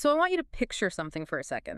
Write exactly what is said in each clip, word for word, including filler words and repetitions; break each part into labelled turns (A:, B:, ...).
A: So I want you to picture something for a second.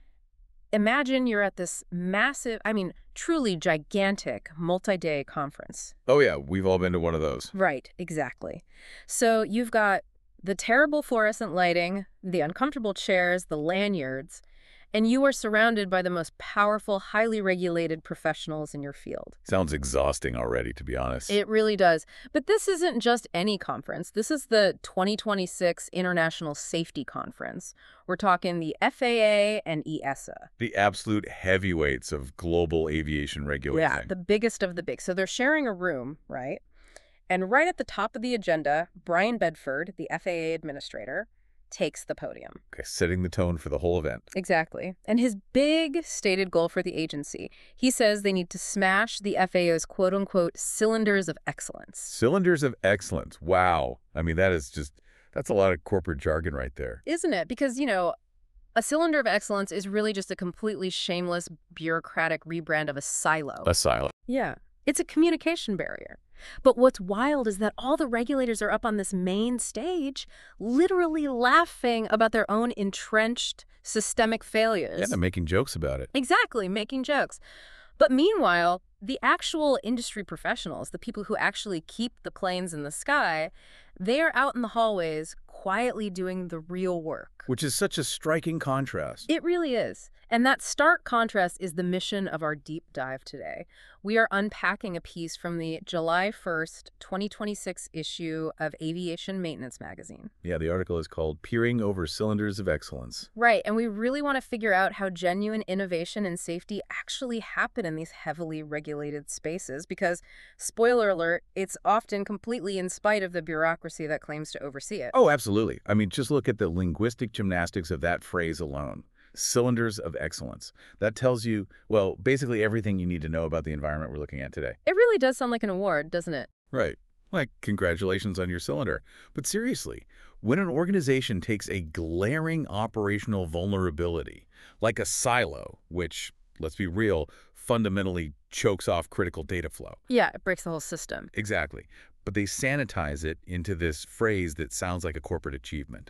A: Imagine you're at this massive, I mean, truly gigantic multi-day conference.
B: Oh, yeah, we've all been to one of those.
A: Right, exactly. So you've got the terrible fluorescent lighting, the uncomfortable chairs, the lanyards, and you are surrounded by the most powerful, highly regulated professionals in your field.
B: Sounds exhausting already, to be honest.
A: It really does. But this isn't just any conference. This is the twenty twenty-six International Safety Conference. We're talking the F A A and E A S A.
B: The absolute heavyweights of global aviation regulation.
A: Yeah, the biggest of the big. So they're sharing a room, right? And right at the top of the agenda, Brian Bedford, the F A A administrator, takes the podium.
B: Okay, setting the tone for the whole event.
A: Exactly. And his big stated goal for the agency, he says they need to smash the F A O's quote-unquote cylinders of excellence.
B: Cylinders of excellence. Wow. I mean, that is just, that's a lot of corporate jargon right there.
A: Isn't it? Because, you know, a cylinder of excellence is really just a completely shameless bureaucratic rebrand of a silo.
B: A silo.
A: Yeah. It's a communication barrier. But what's wild is that all the regulators are up on this main stage, literally laughing about their own entrenched systemic failures.
B: Yeah, they're making jokes about it.
A: Exactly, making jokes. But meanwhile, the actual industry professionals, the people who actually keep the planes in the sky, they are out in the hallways quietly doing the real work.
B: Which is such a striking contrast.
A: It really is. And that stark contrast is the mission of our deep dive today. We are unpacking a piece from the July first, twenty twenty-six issue of Aviation Maintenance Magazine.
B: Yeah, the article is called Peering Over Cylinders of Excellence.
A: Right, and we really want to figure out how genuine innovation and safety actually happen in these heavily regulated spaces because, spoiler alert, it's often completely in spite of the bureaucracy that claims to oversee it.
B: Oh, absolutely. I mean, just look at the linguistic gymnastics of that phrase alone. Cylinders of excellence. That tells you, well, basically everything you need to know about the environment we're looking at today.
A: It really does sound like an award, doesn't it?
B: Right. Like, congratulations on your cylinder. But seriously, when an organization takes a glaring operational vulnerability, like a silo, which, let's be real, fundamentally chokes off critical data flow.
A: Yeah, it breaks the whole system.
B: Exactly. But they sanitize it into this phrase that sounds like a corporate achievement.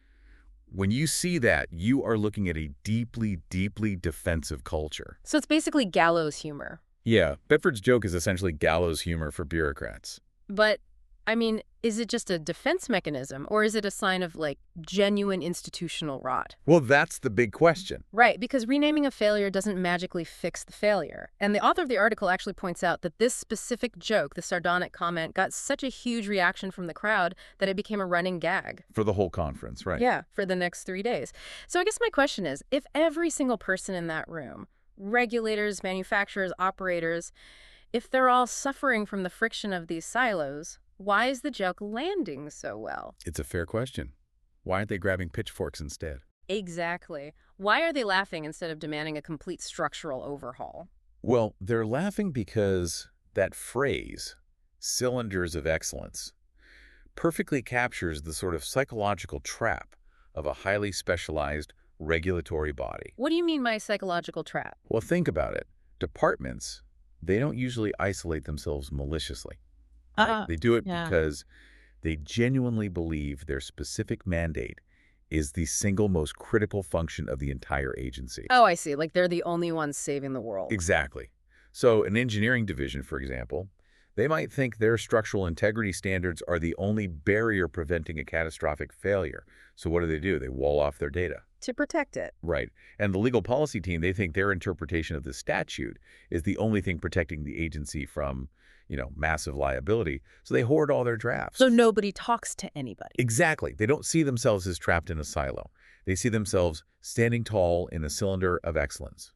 B: When you see that, you are looking at a deeply, deeply defensive culture.
A: So it's basically gallows humor.
B: Yeah, Bedford's joke is essentially gallows humor for bureaucrats.
A: But, I mean, is it just a defense mechanism, or is it a sign of, like, genuine institutional rot?
B: Well, that's the big question.
A: Right, because renaming a failure doesn't magically fix the failure. And the author of the article actually points out that this specific joke, the sardonic comment, got such a huge reaction from the crowd that it became a running gag.
B: For the whole conference, right?
A: Yeah, for the next three days. So I guess my question is, if every single person in that room, regulators, manufacturers, operators, if they're all suffering from the friction of these silos, why is the joke landing so well?
B: It's a fair question. Why aren't they grabbing pitchforks instead?
A: Exactly. Why are they laughing instead of demanding a complete structural overhaul?
B: Well, they're laughing because that phrase, cylinders of excellence, perfectly captures the sort of psychological trap of a highly specialized regulatory body.
A: What do you mean by psychological trap?
B: Well, think about it. Departments, they don't usually isolate themselves maliciously. Right?
C: Uh,
B: They do it
C: yeah.
B: because they genuinely believe their specific mandate is the single most critical function of the entire agency.
A: Oh, I see. Like they're the only ones saving the world.
B: Exactly. So an engineering division, for example, they might think their structural integrity standards are the only barrier preventing a catastrophic failure. So what do they do? They wall off their data.
A: To protect it.
B: Right. And the legal policy team, they think their interpretation of the statute is the only thing protecting the agency from, you know, massive liability. So they hoard all their drafts.
A: So nobody talks to anybody.
B: Exactly. They don't see themselves as trapped in a silo. They see themselves standing tall in a cylinder of excellence.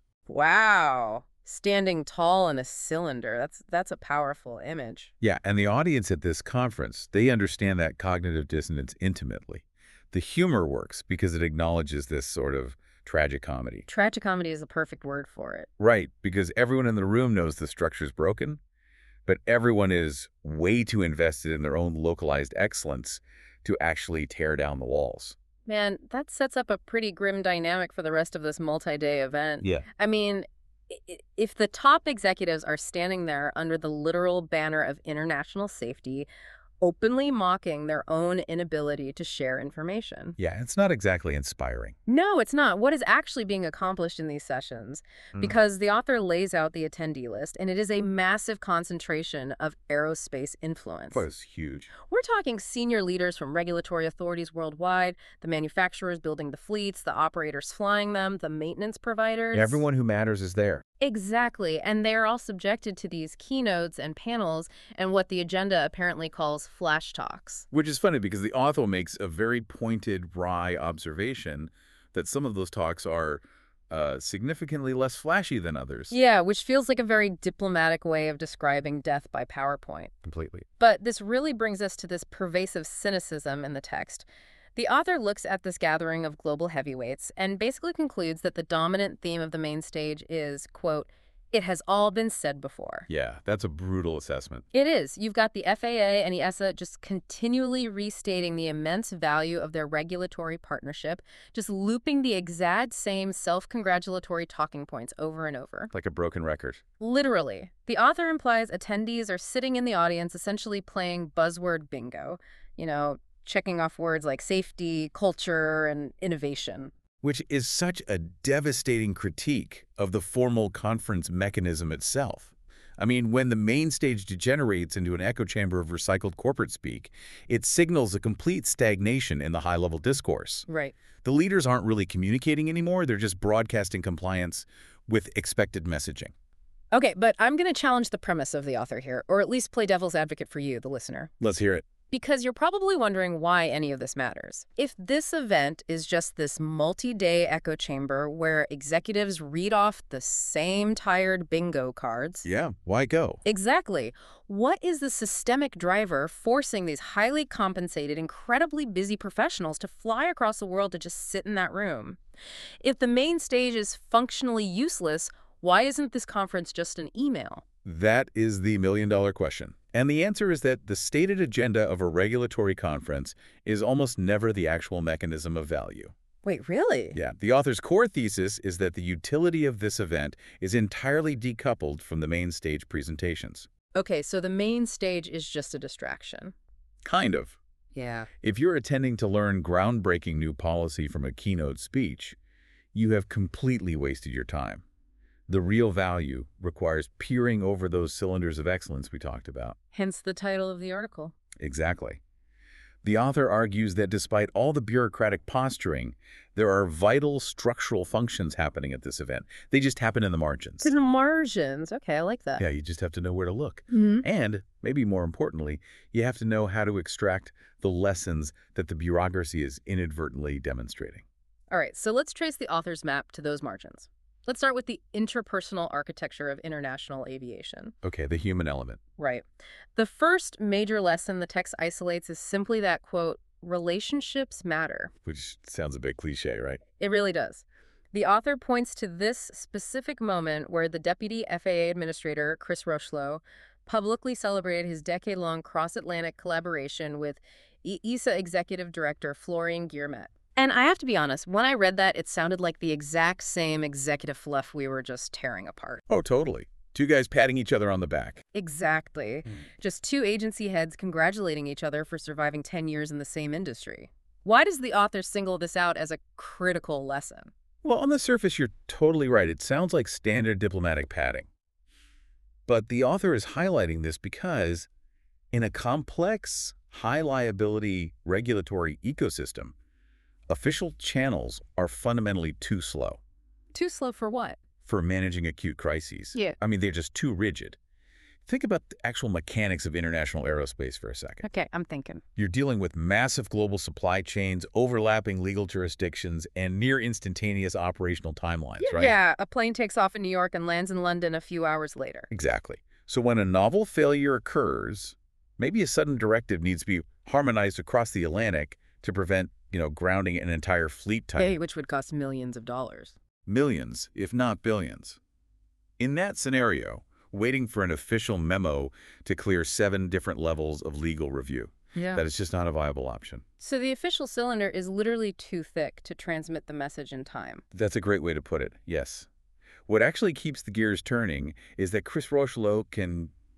A: Wow. Standing tall in a cylinder. That's that's a powerful image.
B: Yeah, and the audience at this conference, they understand that cognitive dissonance intimately. The humor works because it acknowledges this sort of tragicomedy.
A: Tragicomedy is the perfect word for it.
B: Right, because everyone in the room knows the structure's broken, but everyone is way too invested in their own localized excellence to actually tear down the walls.
A: Man, that sets up a pretty grim dynamic for the rest of this multi-day event.
B: Yeah.
A: I mean, i- if the top executives are standing there under the literal banner of international safety, openly mocking their own inability to share information.
B: Yeah, it's not exactly inspiring.
A: No, it's not. What is actually being accomplished in these sessions?
B: Mm.
A: Because the author lays out the attendee list, and it is a massive concentration of aerospace influence.
B: But it's huge.
A: We're talking senior leaders from regulatory authorities worldwide, the manufacturers building the fleets, the operators flying them, the maintenance providers.
B: Everyone who matters is there.
A: Exactly, and they're all subjected to these keynotes and panels and what the agenda apparently calls flash talks.
B: Which is funny because the author makes a very pointed, wry observation that some of those talks are uh, significantly less flashy than others.
A: Yeah, which feels like a very diplomatic way of describing death by PowerPoint.
B: Completely.
A: But this really brings us to this pervasive cynicism in the text. The author looks at this gathering of global heavyweights and basically concludes that the dominant theme of the main stage is, quote, "It has all been said before."
B: Yeah, that's a brutal assessment.
A: It is. You've got the F A A and the E S A just continually restating the immense value of their regulatory partnership, just looping the exact same self-congratulatory talking points over and over.
B: Like a broken record.
A: Literally. The author implies attendees are sitting in the audience essentially playing buzzword bingo, you know, checking off words like safety, culture, and innovation.
B: Which is such a devastating critique of the formal conference mechanism itself. I mean, when the main stage degenerates into an echo chamber of recycled corporate speak, it signals a complete stagnation in the high-level discourse.
A: Right.
B: The leaders aren't really communicating anymore, they're just broadcasting compliance with expected messaging.
A: Okay, but I'm going to challenge the premise of the author here, or at least play devil's advocate for you, the listener.
B: Let's hear it.
A: Because you're probably wondering why any of this matters. If this event is just this multi-day echo chamber where executives read off the same tired bingo cards.
B: Yeah, why go?
A: Exactly. What is the systemic driver forcing these highly compensated, incredibly busy professionals to fly across the world to just sit in that room? If the main stage is functionally useless, why isn't this conference just an email?
B: That is the million-dollar question. And the answer is that the stated agenda of a regulatory conference is almost never the actual mechanism of value.
A: Wait, really?
B: Yeah, the author's core thesis is that the utility of this event is entirely decoupled from the main stage presentations.
A: Okay, so the main stage is just a distraction.
B: Kind of.
A: Yeah.
B: If you're attending to learn groundbreaking new policy from a keynote speech, you have completely wasted your time. The real value requires peering over those cylinders of excellence we talked about.
A: Hence the title of the article.
B: Exactly. The author argues that despite all the bureaucratic posturing, there are vital structural functions happening at this event. They just happen in the margins.
A: The margins. Okay, I like that.
B: Yeah, you just have to know where to look.
A: Mm-hmm.
B: And, maybe more importantly, you have to know how to extract the lessons that the bureaucracy is inadvertently demonstrating.
A: All right, so let's trace the author's map to those margins. Let's start with the interpersonal architecture of international aviation.
B: Okay, the human element.
A: Right. The first major lesson the text isolates is simply that, quote, relationships matter.
B: Which sounds a bit cliche, right?
A: It really does. The author points to this specific moment where the deputy F A A administrator, Chris Rocheleau, publicly celebrated his decade-long cross-Atlantic collaboration with E S A executive director Florian Guillemette. And I have to be honest, when I read that, it sounded like the exact same executive fluff we were just tearing apart.
B: Oh, totally. Two guys patting each other on the back.
A: Exactly. Mm. Just two agency heads congratulating each other for surviving ten years in the same industry. Why does the author single this out as a critical lesson?
B: Well, on the surface, you're totally right. It sounds like standard diplomatic patting. But the author is highlighting this because in a complex, high-liability regulatory ecosystem, official channels are fundamentally too slow.
A: Too slow for what?
B: For managing acute crises.
A: Yeah.
B: I mean, they're just too rigid. Think about the actual mechanics of international aerospace for a second.
A: Okay, I'm thinking.
B: You're dealing with massive global supply chains, overlapping legal jurisdictions, and near instantaneous operational timelines,
A: yeah,
B: right?
A: Yeah, a plane takes off in New York and lands in London a few hours later.
B: Exactly. So when a novel failure occurs, maybe a sudden directive needs to be harmonized across the Atlantic to prevent, you know, grounding an entire fleet type.
A: Hey, which would cost millions of dollars.
B: Millions, if not billions. In that scenario, waiting for an official memo to clear seven different levels of legal review.
A: Yeah.
B: That is just not a viable option.
A: So the official cylinder is literally too thick to transmit the message in time.
B: That's a great way to put it, yes. What actually keeps the gears turning is that Chris Rocheleau can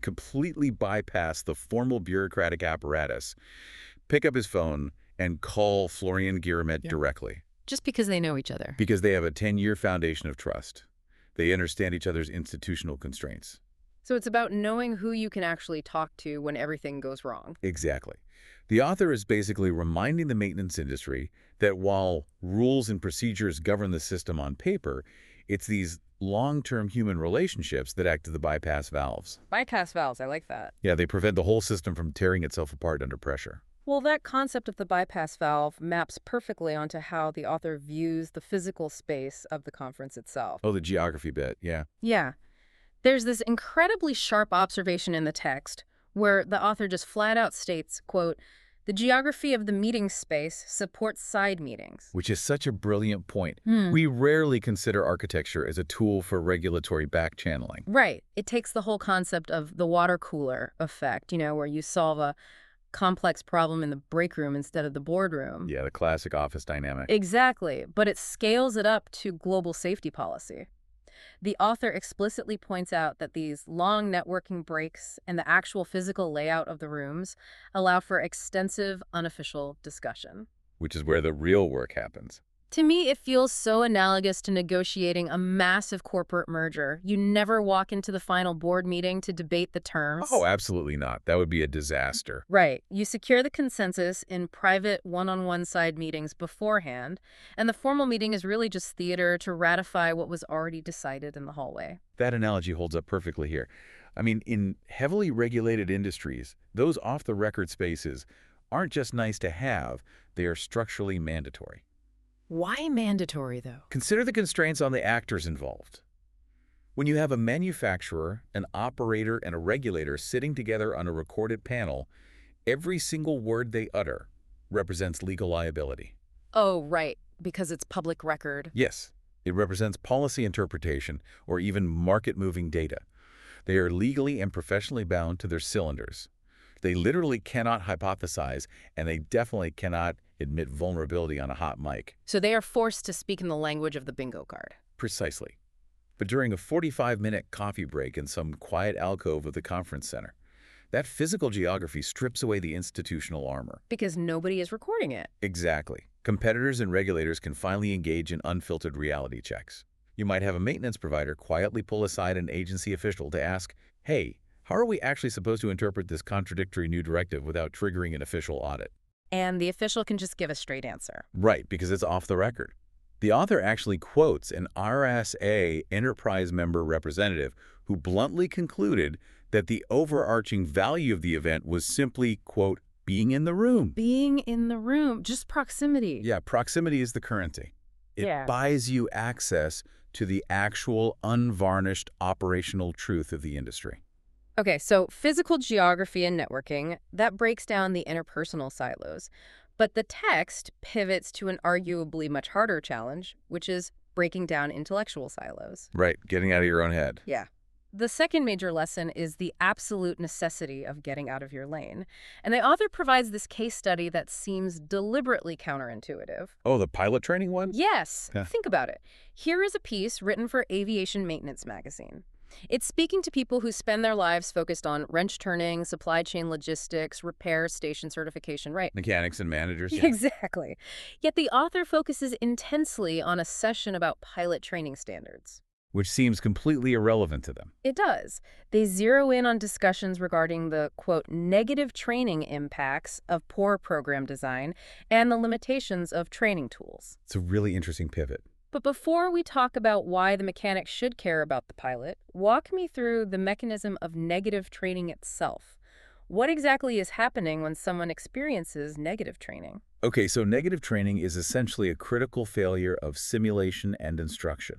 B: completely bypass the formal bureaucratic apparatus, pick up his phone, and call Florian Guillemette
A: Yeah.
B: directly.
A: Just because they know each other.
B: Because they have a ten-year foundation of trust. They understand each other's institutional constraints.
A: So it's about knowing who you can actually talk to when everything goes wrong.
B: Exactly. The author is basically reminding the maintenance industry that while rules and procedures govern the system on paper, it's these long-term human relationships that act as the bypass valves.
A: Bypass valves, I like that.
B: Yeah, they prevent the whole system from tearing itself apart under pressure.
A: Well, that concept of the bypass valve maps perfectly onto how the author views the physical space of the conference itself.
B: Oh, the geography bit, yeah.
A: Yeah. There's this incredibly sharp observation in the text where the author just flat out states, quote, "The geography of the meeting space supports side meetings."
B: Which is such a brilliant point.
A: Hmm.
B: We rarely consider architecture as a tool for regulatory back-channeling.
A: Right. It takes the whole concept of the water cooler effect, you know, where you solve a complex problem in the break room instead of the boardroom.
B: Yeah, the classic office dynamic.
A: Exactly. But it scales it up to global safety policy. The author explicitly points out that these long networking breaks and the actual physical layout of the rooms allow for extensive unofficial discussion.
B: Which is where the real work happens.
A: To me, it feels so analogous to negotiating a massive corporate merger. You never walk into the final board meeting to debate the terms.
B: Oh, absolutely not. That would be a disaster.
A: Right. You secure the consensus in private one-on-one side meetings beforehand, and the formal meeting is really just theater to ratify what was already decided in the hallway.
B: That analogy holds up perfectly here. I mean, in heavily regulated industries, those off-the-record spaces aren't just nice to have, they are structurally mandatory.
A: Why mandatory, though?
B: Consider the constraints on the actors involved. When you have a manufacturer, an operator, and a regulator sitting together on a recorded panel, every single word they utter represents legal liability.
A: Oh, right, because it's public record.
B: Yes, it represents policy interpretation or even market-moving data. They are legally and professionally bound to their cylinders. They literally cannot hypothesize, and they definitely cannot admit vulnerability on a hot mic.
A: So they are forced to speak in the language of the bingo card.
B: Precisely. But during a forty-five minute coffee break in some quiet alcove of the conference center, that physical geography strips away the institutional armor.
A: Because nobody is recording it.
B: Exactly. Competitors and regulators can finally engage in unfiltered reality checks. You might have a maintenance provider quietly pull aside an agency official to ask, hey, how are we actually supposed to interpret this contradictory new directive without triggering an official audit?
A: And the official can just give a straight answer.
B: Right, because it's off the record. The author actually quotes an R S A enterprise member representative who bluntly concluded that the overarching value of the event was simply, quote, being in the room.
A: Being in the room, just proximity.
B: Yeah, proximity is the currency. It
A: Yeah.
B: buys you access to the actual unvarnished operational truth of the industry.
A: Okay, so physical geography and networking, that breaks down the interpersonal silos. But the text pivots to an arguably much harder challenge, which is breaking down intellectual silos.
B: Right, getting out of your own head.
A: Yeah. The second major lesson is the absolute necessity of getting out of your lane. And the author provides this case study that seems deliberately counterintuitive.
B: Oh, the pilot training one?
A: Yes,
B: Yeah.
A: think about it. Here is a piece written for Aviation Maintenance magazine. It's speaking to people who spend their lives focused on wrench turning, supply chain logistics, repair, station certification, right?
B: Mechanics and managers. Yeah.
A: Exactly. Yet the author focuses intensely on a session about pilot training standards.
B: Which seems completely irrelevant to them.
A: It does. They zero in on discussions regarding the, quote, negative training impacts of poor program design and the limitations of training tools.
B: It's a really interesting pivot.
A: But before we talk about why the mechanic should care about the pilot, walk me through the mechanism of negative training itself. What exactly is happening when someone experiences negative training?
B: Okay, so negative training is essentially a critical failure of simulation and instruction.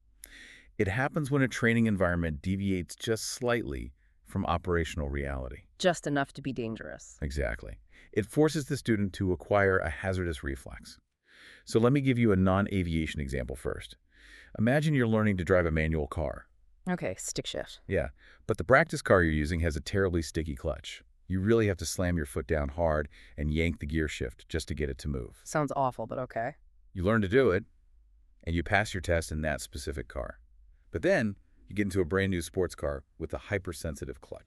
B: It happens when a training environment deviates just slightly from operational reality.
A: Just enough to be dangerous.
B: Exactly. It forces the student to acquire a hazardous reflex. So let me give you a non-aviation example first. Imagine you're learning to drive a manual car.
A: Okay, stick shift.
B: Yeah, but the practice car you're using has a terribly sticky clutch. You really have to slam your foot down hard and yank the gear shift just to get it to move.
A: Sounds awful, but okay.
B: You learn to do it, and you pass your test in that specific car. But then, you get into a brand new sports car with a hypersensitive clutch.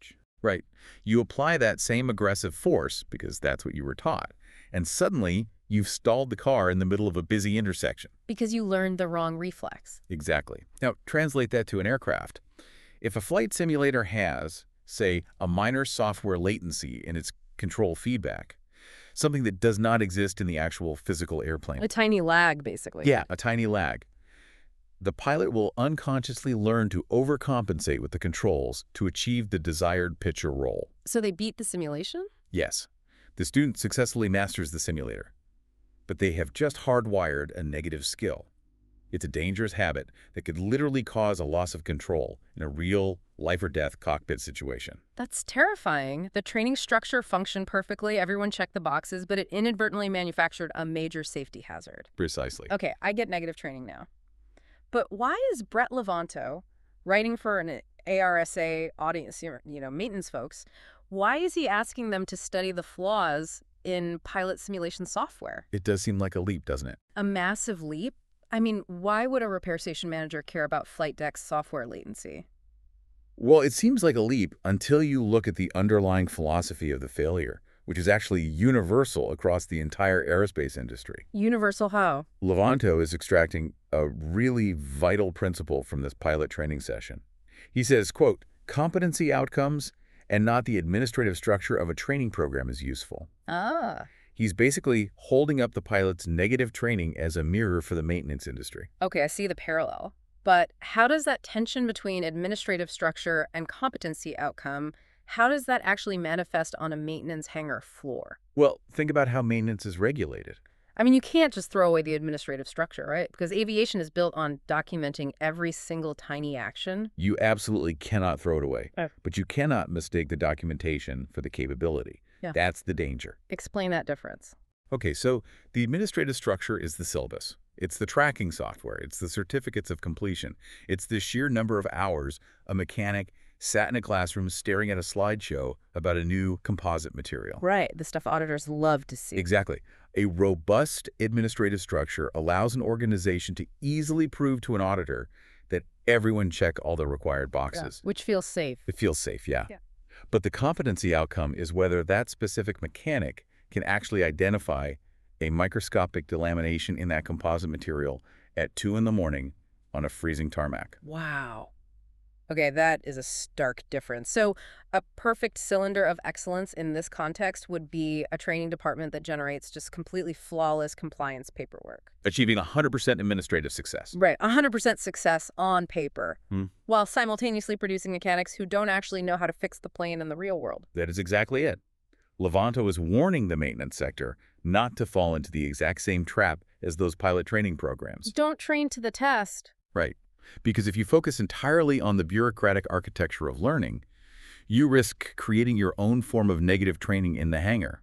B: Right. You apply that same aggressive force, because that's what you were taught, and suddenly you've stalled the car in the middle of a busy intersection.
A: Because you learned the wrong reflex.
B: Exactly. Now, translate that to an aircraft. If a flight simulator has, say, a minor software latency in its control feedback, something that does not exist in the actual physical airplane.
A: A tiny lag, basically.
B: Yeah, a tiny lag. The pilot will unconsciously learn to overcompensate with the controls to achieve the desired pitch or roll.
A: So they beat the simulation?
B: Yes, the student successfully masters the simulator, but they have just hardwired a negative skill. It's a dangerous habit that could literally cause a loss of control in a real life-or-death cockpit situation.
A: That's terrifying. The training structure functioned perfectly, everyone checked the boxes, but it inadvertently manufactured a major safety hazard.
B: Precisely.
A: Okay, I get negative training now. But why is Brett Levanto, writing for an A R S A audience, you know, maintenance folks, why is he asking them to study the flaws in pilot simulation software?
B: It does seem like a leap, doesn't it?
A: A massive leap? I mean, why would a repair station manager care about flight deck's software latency?
B: Well, it seems like a leap until you look at the underlying philosophy of the failure, which is actually universal across the entire aerospace industry.
A: Universal how?
B: Levanto is extracting a really vital principle from this pilot training session. He says, quote, competency outcomes and not the administrative structure of a training program is useful.
A: Ah.
B: He's basically holding up the pilot's negative training as a mirror for the maintenance industry.
A: Okay, I see the parallel. But how does that tension between administrative structure and competency outcome, how does that actually manifest on a maintenance hangar floor?
B: Well, think about how maintenance is regulated.
A: I mean, you can't just throw away the administrative structure, right? Because aviation is built on documenting every single tiny action.
B: You absolutely cannot throw it away,
A: Oh.
B: but you cannot mistake the documentation for the capability.
A: Yeah.
B: That's the danger.
A: Explain that difference.
B: Okay, so the administrative structure is the syllabus. It's the tracking software. It's the certificates of completion. It's the sheer number of hours a mechanic sat in a classroom staring at a slideshow about a new composite material.
A: Right, the stuff auditors love to see.
B: Exactly. A robust administrative structure allows an organization to easily prove to an auditor that everyone checked all the required boxes.
A: Yeah, which feels safe.
B: It feels safe, yeah.
A: Yeah.
B: But the competency outcome is whether that specific mechanic can actually identify a microscopic delamination in that composite material at two in the morning on a freezing tarmac.
A: Wow. Okay, that is a stark difference. So a perfect cylinder of excellence in this context would be a training department that generates just completely flawless compliance paperwork.
B: Achieving one hundred percent administrative success.
A: Right, one hundred percent success on paper,
B: Hmm.
A: while simultaneously producing mechanics who don't actually know how to fix the plane in the real world.
B: That is exactly it. Levanto is warning the maintenance sector not to fall into the exact same trap as those pilot training programs.
A: Don't train to the test.
B: Right. Because if you focus entirely on the bureaucratic architecture of learning, you risk creating your own form of negative training in the hangar.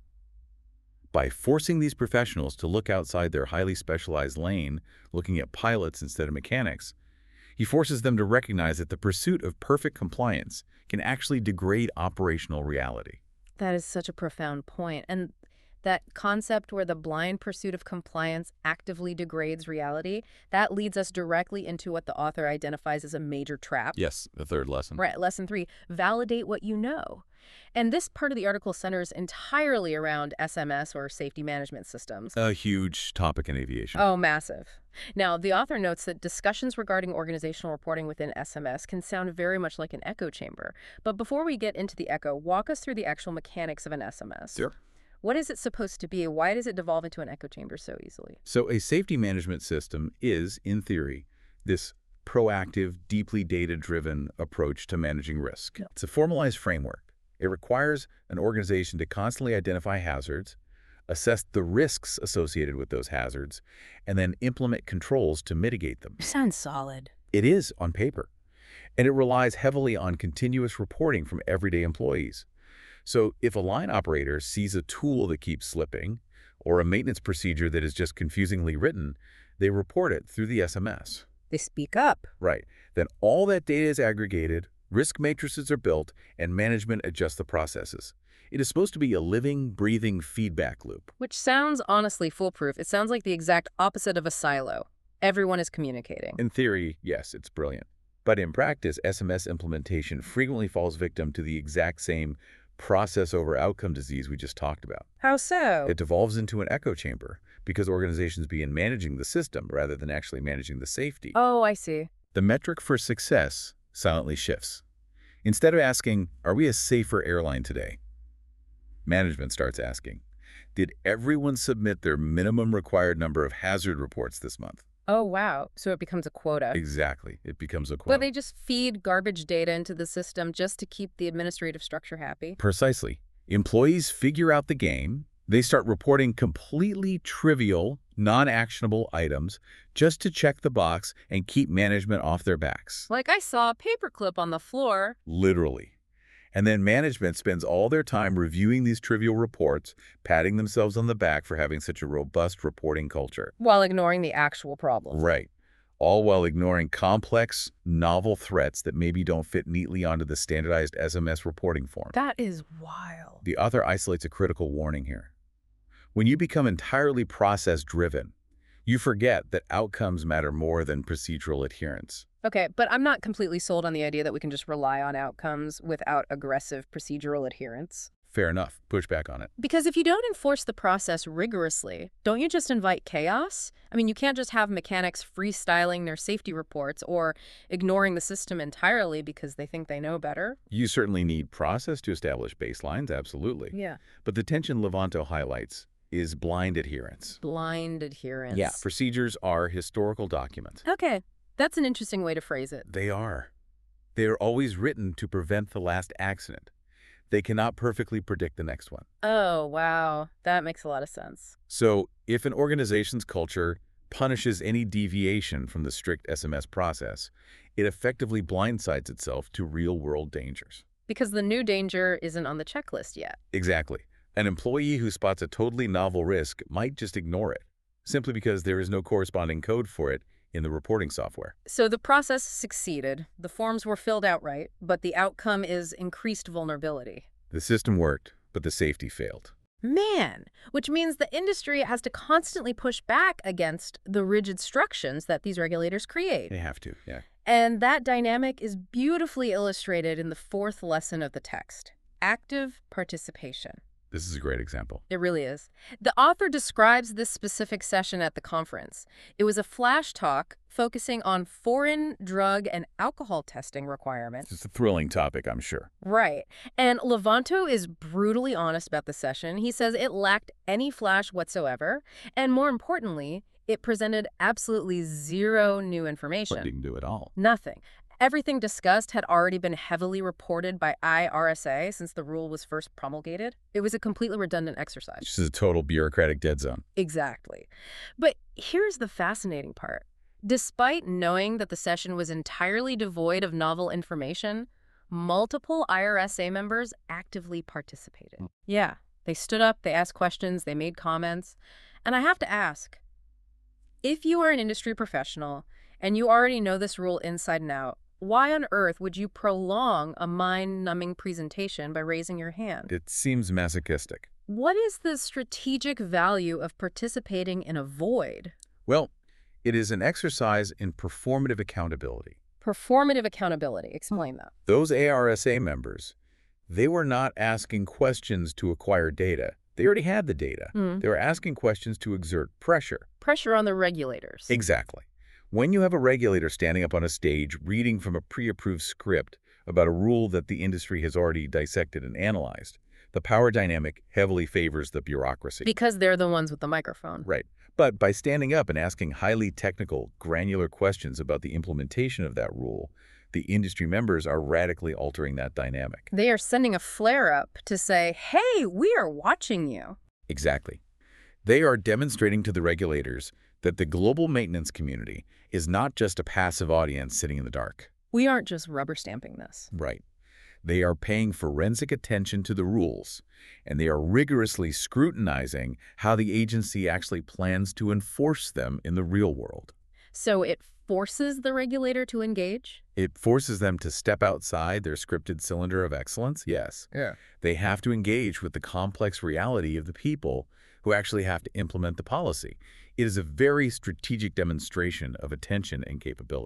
B: By forcing these professionals to look outside their highly specialized lane, looking at pilots instead of mechanics, he forces them to recognize that the pursuit of perfect compliance can actually degrade operational reality.
A: That is such a profound point. And that concept where the blind pursuit of compliance actively degrades reality, that leads us directly into what the author identifies as a major trap.
B: Yes, the third lesson.
A: Right, lesson three, validate what you know. And this part of the article centers entirely around S M S, or safety management systems.
B: A huge topic in aviation.
A: Oh, massive. Now, the author notes that discussions regarding organizational reporting within S M S can sound very much like an echo chamber. But before we get into the echo, walk us through the actual mechanics of an S M S.
B: Sure.
A: What is it supposed to be? Why does it devolve into an echo chamber so easily?
B: So a safety management system is, in theory, this proactive, deeply data-driven approach to managing risk.
A: Yeah.
B: It's a formalized framework. It requires an organization to constantly identify hazards, assess the risks associated with those hazards, and then implement controls to mitigate them.
A: Sounds solid.
B: It is on paper, and it relies heavily on continuous reporting from everyday employees. So if a line operator sees a tool that keeps slipping or a maintenance procedure that is just confusingly written, they report it through the S M S.
A: They speak up.
B: Right. Then all that data is aggregated, risk matrices are built, and management adjusts the processes. It is supposed to be a living, breathing feedback loop.
A: Which sounds honestly foolproof. It sounds like the exact opposite of a silo. Everyone is communicating.
B: In theory, yes, it's brilliant. But in practice, S M S implementation frequently falls victim to the exact same process over outcome disease we just talked about.
A: How so?
B: It devolves into an echo chamber because organizations begin managing the system rather than actually managing the safety.
A: Oh, I see.
B: The metric for success silently shifts. Instead of asking, are we a safer airline today? Management starts asking, did everyone submit their minimum required number of hazard reports this month?
A: Oh, wow. So it becomes a quota.
B: Exactly. It becomes a
A: But
B: quota.
A: they just feed garbage data into the system just to keep the administrative structure happy.
B: Precisely. Employees figure out the game. They start reporting completely trivial, non-actionable items just to check the box and keep management off their backs.
A: Like I saw a paperclip on the floor.
B: Literally. And then management spends all their time reviewing these trivial reports, patting themselves on the back for having such a robust reporting culture.
A: While ignoring the actual problem.
B: Right. All while ignoring complex, novel threats that maybe don't fit neatly onto the standardized S M S reporting form.
A: That is wild.
B: The author isolates a critical warning here. When you become entirely process-driven, you forget that outcomes matter more than procedural adherence.
A: Okay, but I'm not completely sold on the idea that we can just rely on outcomes without aggressive procedural adherence.
B: Fair enough. Push back on it.
A: Because if you don't enforce the process rigorously, don't you just invite chaos? I mean, you can't just have mechanics freestyling their safety reports or ignoring the system entirely because they think they know better.
B: You certainly need process to establish baselines, absolutely.
A: Yeah.
B: But the tension Levanto highlights is blind adherence.
A: Blind adherence.
B: Yeah, procedures are historical documents.
A: Okay, that's an interesting way to phrase it.
B: They are. They are always written to prevent the last accident. They cannot perfectly predict the next one.
A: Oh, wow. That makes a lot of sense.
B: So if an organization's culture punishes any deviation from the strict S M S process, it effectively blindsides itself to real-world dangers.
A: Because the new danger isn't on the checklist yet.
B: Exactly. An employee who spots a totally novel risk might just ignore it, simply because there is no corresponding code for it in the reporting software.
A: So the process succeeded, the forms were filled out right, but the outcome is increased vulnerability.
B: The system worked, but the safety failed.
A: Man, which means the industry has to constantly push back against the rigid structures that these regulators create.
B: They have to, yeah.
A: And that dynamic is beautifully illustrated in the fourth lesson of the text, active participation.
B: This is a great example.
A: It really is. The author describes this specific session at the conference. It was a flash talk focusing on foreign drug and alcohol testing requirements.
B: It's a thrilling topic, I'm sure.
A: Right. And Levanto is brutally honest about the session. He says it lacked any flash whatsoever, and more importantly, it presented absolutely zero new information.
B: But didn't do it all.
A: Nothing. Everything discussed had already been heavily reported by I R S A since the rule was first promulgated. It was a completely redundant exercise.
B: This is a total bureaucratic dead zone.
A: Exactly. But here's the fascinating part. Despite knowing that the session was entirely devoid of novel information, multiple I R S A members actively participated.
B: Hmm.
A: Yeah, they stood up, they asked questions, they made comments. And I have to ask, if you are an industry professional and you already know this rule inside and out, why on earth would you prolong a mind-numbing presentation by raising your hand?
B: It seems masochistic.
A: What is the strategic value of participating in a void?
B: Well, it is an exercise in performative accountability.
A: Performative accountability. Explain that.
B: Those A R S A members, they were not asking questions to acquire data. They already had the data.
A: Mm.
B: They were asking questions to exert pressure.
A: Pressure on the regulators.
B: Exactly. When you have a regulator standing up on a stage reading from a pre-approved script about a rule that the industry has already dissected and analyzed, the power dynamic heavily favors the bureaucracy.
A: Because they're the ones with the microphone.
B: Right. But by standing up and asking highly technical, granular questions about the implementation of that rule, the industry members are radically altering that dynamic.
A: They are sending a flare-up to say, hey, we are watching you.
B: Exactly. They are demonstrating to the regulators that the global maintenance community is not just a passive audience sitting in the dark.
A: We aren't just rubber stamping this.
B: Right. They are paying forensic attention to the rules, and they are rigorously scrutinizing how the agency actually plans to enforce them in the real world.
A: So it forces the regulator to engage?
B: It forces them to step outside their scripted cylinder of excellence, yes.
C: Yeah.
B: They have to engage with the complex reality of the people who actually have to implement the policy. It is a very strategic demonstration of attention and capability.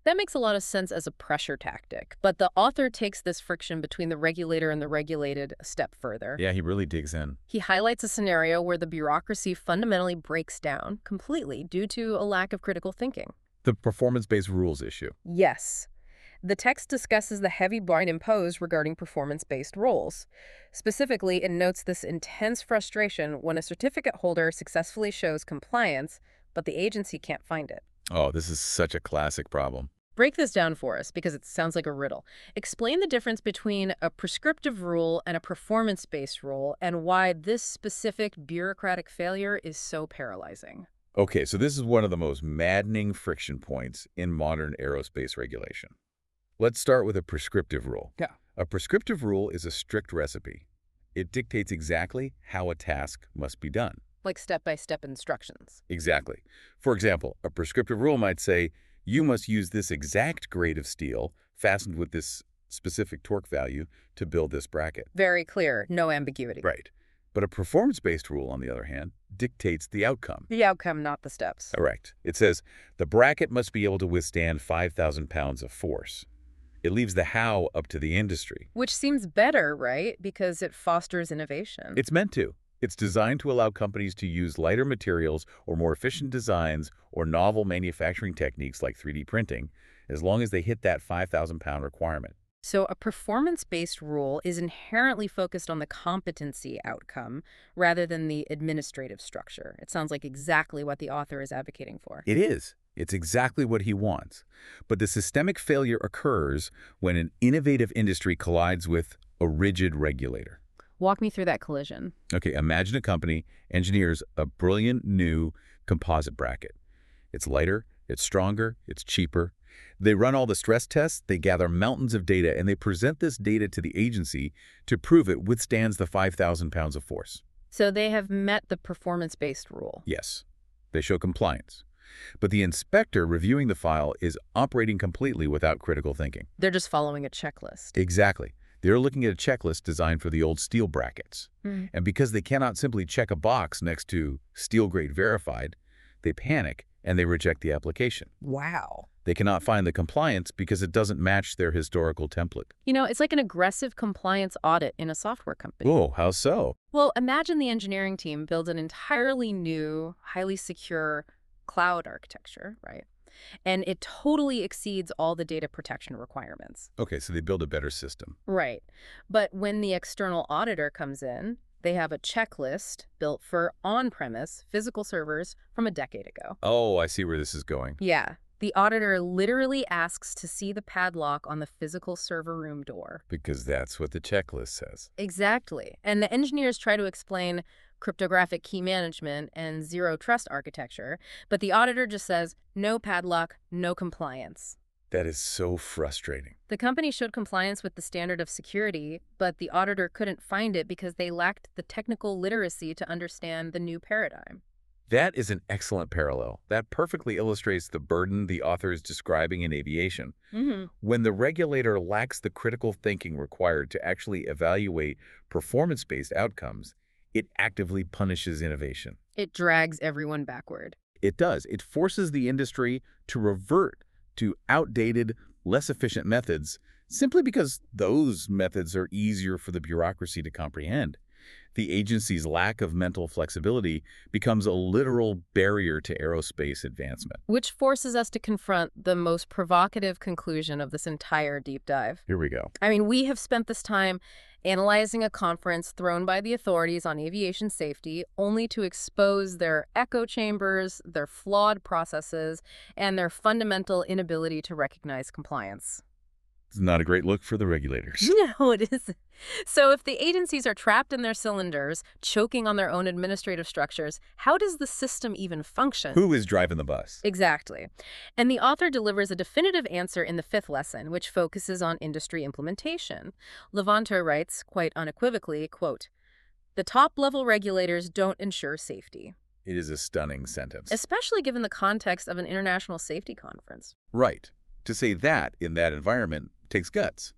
A: That makes a lot of sense as a pressure tactic, but the author takes this friction between the regulator and the regulated a step further.
B: Yeah, he really digs in.
A: He highlights a scenario where the bureaucracy fundamentally breaks down completely due to a lack of critical thinking.
B: The performance-based rules issue.
A: Yes. The text discusses the heavy bind imposed regarding performance-based roles. Specifically, it notes this intense frustration when a certificate holder successfully shows compliance, but the agency can't find it.
B: Oh, this is such a classic problem.
A: Break this down for us, because it sounds like a riddle. Explain the difference between a prescriptive rule and a performance-based rule, and why this specific bureaucratic failure is so paralyzing.
B: Okay, so this is one of the most maddening friction points in modern aerospace regulation. Let's start with a prescriptive rule.
A: Yeah.
B: A prescriptive rule is a strict recipe. It dictates exactly how a task must be done.
A: Like step-by-step instructions.
B: Exactly. For example, a prescriptive rule might say, you must use this exact grade of steel fastened with this specific torque value to build this bracket.
A: Very clear, no ambiguity.
B: Right. But a performance-based rule, on the other hand, dictates the outcome.
A: The outcome, not the steps.
B: Correct. It says, the bracket must be able to withstand five thousand pounds of force. It leaves the how up to the industry.
A: Which seems better, right? Because it fosters innovation.
B: It's meant to. It's designed to allow companies to use lighter materials or more efficient designs or novel manufacturing techniques like three D printing, as long as they hit that five thousand pound requirement.
A: So a performance-based rule is inherently focused on the competency outcome rather than the administrative structure. It sounds like exactly what the author is advocating for.
B: It is. It's exactly what he wants. But the systemic failure occurs when an innovative industry collides with a rigid regulator.
A: Walk me through that collision.
B: Okay, imagine a company engineers a brilliant new composite bracket. It's lighter, it's stronger, it's cheaper. They run all the stress tests, they gather mountains of data, and they present this data to the agency to prove it withstands the five thousand pounds of force.
A: So they have met the performance-based rule.
B: Yes, they show compliance. But the inspector reviewing the file is operating completely without critical thinking.
A: They're just following a checklist.
B: Exactly. They're looking at a checklist designed for the old steel brackets.
A: Mm.
B: And because they cannot simply check a box next to steel grade verified, they panic and they reject the application.
A: Wow.
B: They cannot find the compliance because it doesn't match their historical template.
A: You know, it's like an aggressive compliance audit in a software company.
B: Whoa, how so?
A: Well, imagine the engineering team builds an entirely new, highly secure cloud architecture, right? And it totally exceeds all the data protection requirements.
B: Okay, so they build a better system.
A: Right. But when the external auditor comes in, they have a checklist built for on-premise physical servers from a decade ago.
B: Oh, I see where this is going.
A: Yeah. The auditor literally asks to see the padlock on the physical server room door.
B: Because that's what the checklist says.
A: Exactly. And the engineers try to explain cryptographic key management and zero trust architecture, but the auditor just says, no padlock, no compliance.
B: That is so frustrating.
A: The company showed compliance with the standard of security, but the auditor couldn't find it because they lacked the technical literacy to understand the new paradigm.
B: That is an excellent parallel. That perfectly illustrates the burden the author is describing in aviation.
A: Mm-hmm.
B: When the regulator lacks the critical thinking required to actually evaluate performance-based outcomes, it actively punishes innovation.
A: It drags everyone backward.
B: It does. It forces the industry to revert to outdated, less efficient methods simply because those methods are easier for the bureaucracy to comprehend. The agency's lack of mental flexibility becomes a literal barrier to aerospace advancement.
A: Which forces us to confront the most provocative conclusion of this entire deep dive.
B: Here we go.
A: I mean, we have spent this time analyzing a conference thrown by the authorities on aviation safety only to expose their echo chambers, their flawed processes, and their fundamental inability to recognize compliance.
B: It's not a great look for the regulators.
A: No, it isn't. So if the agencies are trapped in their cylinders, choking on their own administrative structures, how does the system even function?
B: Who is driving the bus?
A: Exactly. And the author delivers a definitive answer in the fifth lesson, which focuses on industry implementation. Levanter writes, quite unequivocally, quote, "The top-level regulators don't ensure safety."
B: It is a stunning sentence.
A: Especially given the context of an international safety conference.
B: Right. To say that in that environment takes guts.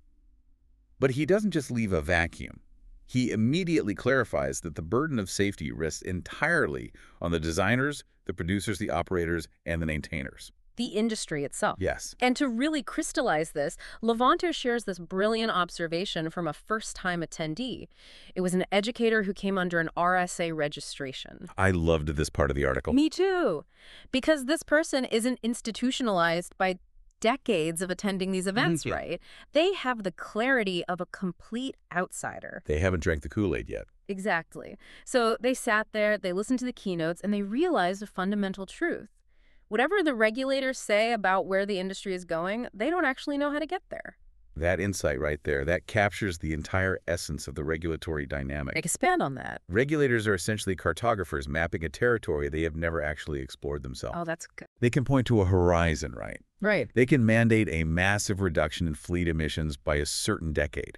B: But he doesn't just leave a vacuum. He immediately clarifies that the burden of safety rests entirely on the designers, the producers, the operators, and the maintainers.
A: the industry itself.
B: Yes.
A: And to really crystallize this, Levanto shares this brilliant observation from a first-time attendee. It was an educator who came under an R S A registration.
B: I loved this part of the article.
A: Me too. Because this person isn't institutionalized by decades of attending these events,
B: Yeah.
A: right? They have the clarity of a complete outsider.
B: They haven't drank the Kool-Aid yet.
A: Exactly. So they sat there, they listened to the keynotes, and they realized a fundamental truth. Whatever the regulators say about where the industry is going, they don't actually know how to get there.
B: That insight right there, that captures the entire essence of the regulatory dynamic.
A: Expand on that.
B: Regulators are essentially cartographers mapping a territory they have never actually explored themselves.
A: Oh, that's good.
B: They can point to a horizon, right?
A: Right.
B: They can mandate a massive reduction in fleet emissions by a certain decade.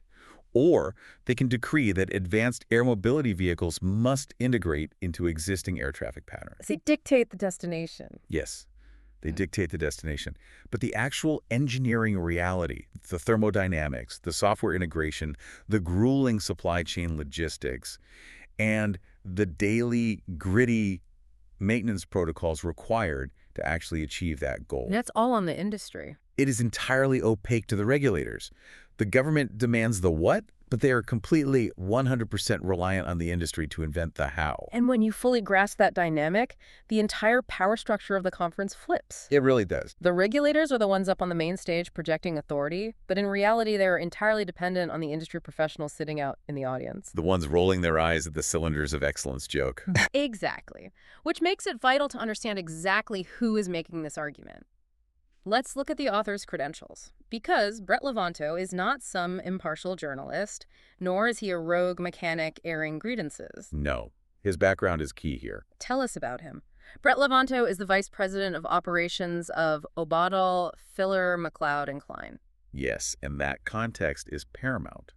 B: Or they can decree that advanced air mobility vehicles must integrate into existing air traffic patterns.
A: They dictate the destination.
B: Yes, they dictate the destination. But the actual engineering reality, the thermodynamics, the software integration, the grueling supply chain logistics, and the daily gritty maintenance protocols required to actually achieve that goal.
A: That's all on the industry.
B: It is entirely opaque to the regulators. The government demands the what, but they are completely one hundred percent reliant on the industry to invent the how.
A: And when you fully grasp that dynamic, the entire power structure of the conference flips.
B: It really does.
A: The regulators are the ones up on the main stage projecting authority, but in reality, they are entirely dependent on the industry professionals sitting out in the audience.
B: The ones rolling their eyes at the cylinders of excellence joke.
A: Exactly. Which makes it vital to understand exactly who is making this argument. Let's look at the author's credentials. Because Brett Levanto is not some impartial journalist, nor is he a rogue mechanic airing grievances.
B: No. His background is key here.
A: Tell us about him. Brett Levanto is the vice president of operations of Obadal, Filler, McLeod, and Klein.
B: Yes, and that context is paramount.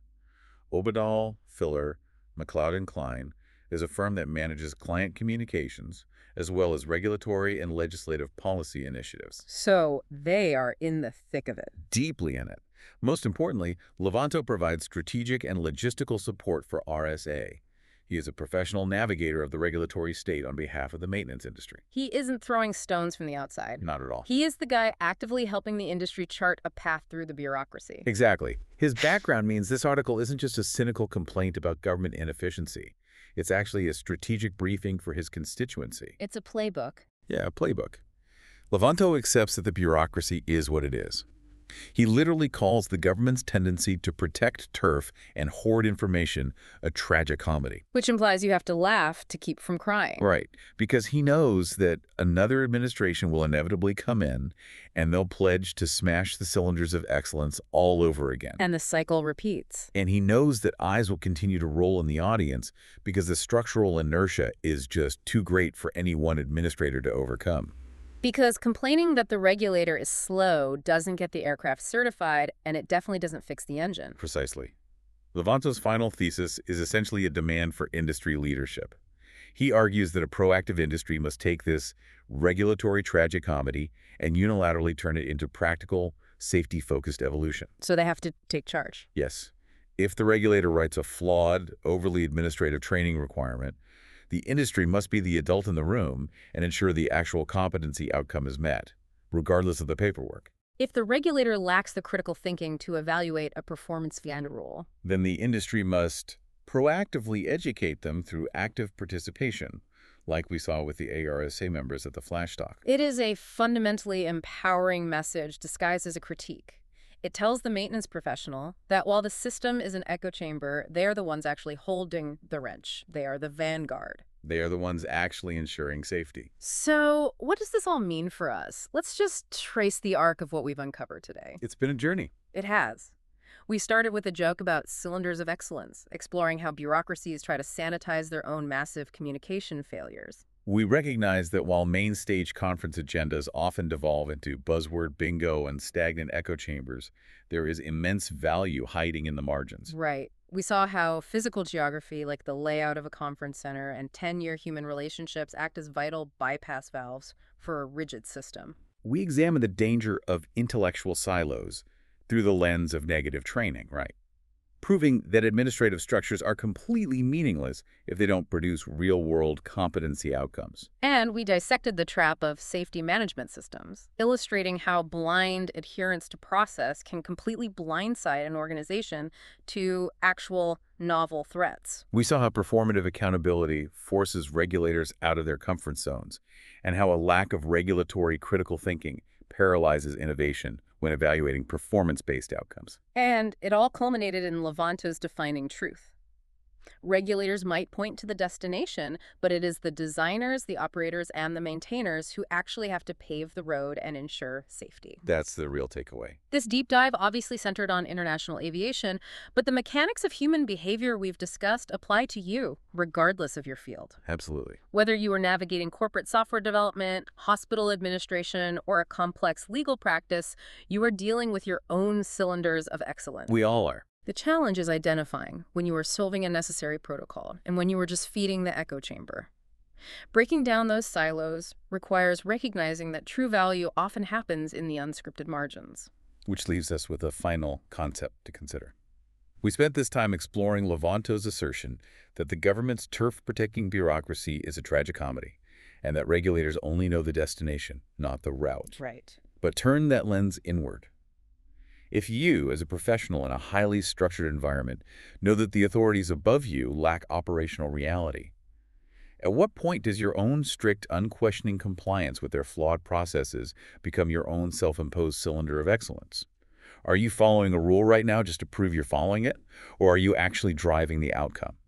B: Obadal, Filler, McLeod and Klein is a firm that manages client communications as well as regulatory and legislative policy initiatives.
A: So they are in the thick of it.
B: Deeply in it. Most importantly, Levanto provides strategic and logistical support for R S A. He is a professional navigator of the regulatory state on behalf of the maintenance industry.
A: He isn't throwing stones from the outside.
B: Not at all.
A: He is the guy actively helping the industry chart a path through the bureaucracy.
B: Exactly. His background means this article isn't just a cynical complaint about government inefficiency. It's actually a strategic briefing for his constituency.
A: It's a playbook.
B: Yeah, a playbook. Levanto accepts that the bureaucracy is what it is. He literally calls the government's tendency to protect turf and hoard information a tragicomedy.
A: Which implies you have to laugh to keep from crying.
B: Right, because he knows that another administration will inevitably come in and they'll pledge to smash the cylinders of excellence all over again.
A: And the cycle repeats.
B: And he knows that eyes will continue to roll in the audience because the structural inertia is just too great for any one administrator to overcome.
A: Because complaining that the regulator is slow doesn't get the aircraft certified, and it definitely doesn't fix the engine.
B: Precisely. Levanto's final thesis is essentially a demand for industry leadership. He argues that a proactive industry must take this regulatory tragicomedy and unilaterally turn it into practical, safety-focused evolution.
A: So they have to take charge.
B: Yes. If the regulator writes a flawed, overly administrative training requirement, the industry must be the adult in the room and ensure the actual competency outcome is met, regardless of the paperwork.
A: If the regulator lacks the critical thinking to evaluate a performance standard rule,
B: then the industry must proactively educate them through active participation, like we saw with the A R S A members at the Flash Talk.
A: it is a fundamentally empowering message disguised as a critique. It tells the maintenance professional that while the system is an echo chamber, they are the ones actually holding the wrench. They are the vanguard.
B: They are the ones actually ensuring safety.
A: So what does this all mean for us? Let's just trace the arc of what we've uncovered today.
B: It's been a journey.
A: It has. We started with a joke about cylinders of excellence, exploring how bureaucracies try to sanitize their own massive communication failures.
B: We recognize that while main stage conference agendas often devolve into buzzword bingo and stagnant echo chambers, there is immense value hiding in the margins.
A: Right. We saw how physical geography, like the layout of a conference center, and ten-year human relationships act as vital bypass valves for a rigid system.
B: We examine the danger of intellectual silos through the lens of negative training, right? proving that administrative structures are completely meaningless if they don't produce real-world competency outcomes.
A: And we dissected the trap of safety management systems, illustrating how blind adherence to process can completely blindside an organization to actual novel threats.
B: We saw how performative accountability forces regulators out of their comfort zones, and how a lack of regulatory critical thinking paralyzes innovation when evaluating performance-based outcomes.
A: And it all culminated in Levanto's defining truth. Regulators might point to the destination, but it is the designers, the operators, and the maintainers who actually have to pave the road and ensure safety.
B: That's the real takeaway.
A: This deep dive obviously centered on international aviation, but the mechanics of human behavior we've discussed apply to you, regardless of your field.
B: Absolutely.
A: Whether you are navigating corporate software development, hospital administration, or a complex legal practice, you are dealing with your own cylinders of excellence.
B: We all are.
A: The challenge is identifying when you are solving a necessary protocol and when you are just feeding the echo chamber. Breaking down those silos requires recognizing that true value often happens in the unscripted margins.
B: Which leaves us with a final concept to consider. We spent this time exploring Levanto's assertion that the government's turf-protecting bureaucracy is a tragicomedy, and that regulators only know the destination, not the route.
A: Right.
B: But turn that lens inward. If you, as a professional in a highly structured environment, know that the authorities above you lack operational reality, at what point does your own strict, unquestioning compliance with their flawed processes become your own self-imposed cylinder of excellence? Are you following a rule right now just to prove you're following it, or are you actually driving the outcome?